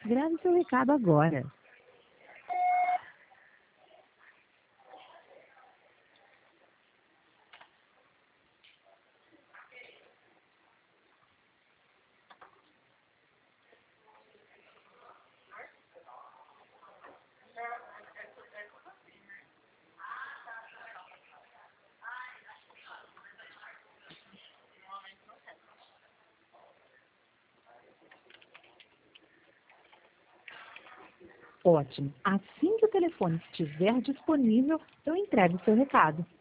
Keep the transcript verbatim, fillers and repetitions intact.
Grave seu recado agora. Ótimo. Assim que o telefone estiver disponível, eu entrego o seu recado.